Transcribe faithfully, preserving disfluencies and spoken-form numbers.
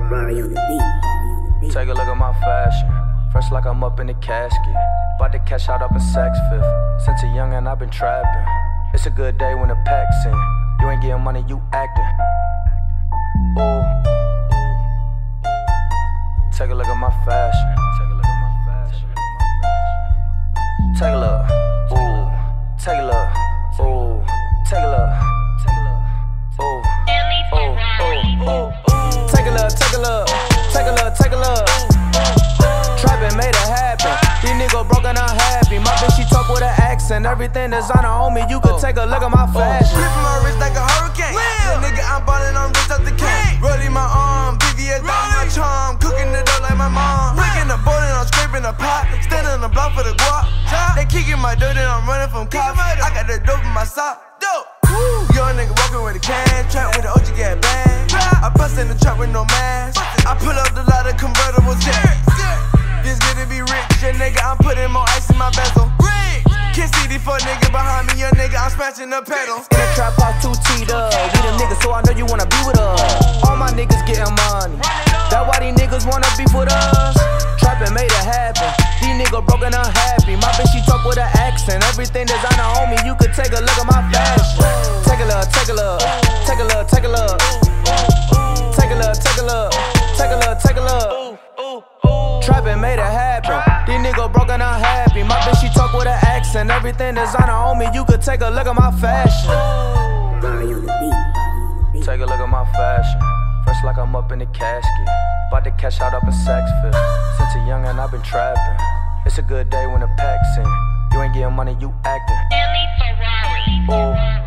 Rari on the beat. Take a look at my fashion, fresh like I'm up in the casket. About to cash out up in Saks Fifth. Since a youngin' I've been trapping. It's a good day when the pack's in. You ain't getting money, you acting. Ooh. Take a look at my fashion. Take a look at my fashion. Take a look. Ooh. Take a look. Ooh. Take a look. Take a look. Ooh. Ooh. Ooh. Ooh. Take a look. Take a look. Take a look. Take a look. Trappin' made it happen. These niggas broken, unhappy. My bitch, she talk with an accent. Everything designer on me, you could take a look at my fashion. Gripping my wrist like a hurricane. Little nigga, I'm ballin', I'm rich off the cane. Rolling my arm, V V S down my charm. Cooking the dough like my mom. Breaking the boat and I'm scraping the pot. Standing on the block for the guap. They kicking my dirt and I'm running from cops. I got the dope in my sock. Dope. Young nigga walking with a can. Trap with the O G get bang. I bust in the trap with no mask. I pull up the lot of convertibles, yeah. It's good to be rich, yeah, nigga. I'm putting more ice in my bezel. Can't see these four niggas behind me, yeah, nigga. I'm smashing the pedal. In the trap house, two teed up. We them niggas, so I know you wanna be with us. All my niggas getting money. That's why these niggas wanna beef with us. Trappin' made it happen. These niggas broken, unhappy. My bitch, she talk with an accent. Everything designer on me, you could take a look at my fashion. Take a look, take a look, take a look, take a look. Take a look, take a look, take a look, take a look. Trappin' made it happen. These niggas broken, unhappy. My bitch, she talk with an accent. Everything designer on me, you could take a look at my fashion. Rari on the beat. Take a look at my fashion, fresh like I'm up in the casket. About to cash out up in Saks Fifth. Since a youngin' I've been trapping. It's a good day when the pack's in. You ain't getting money, you acting. Billy Ferrari. Ooh.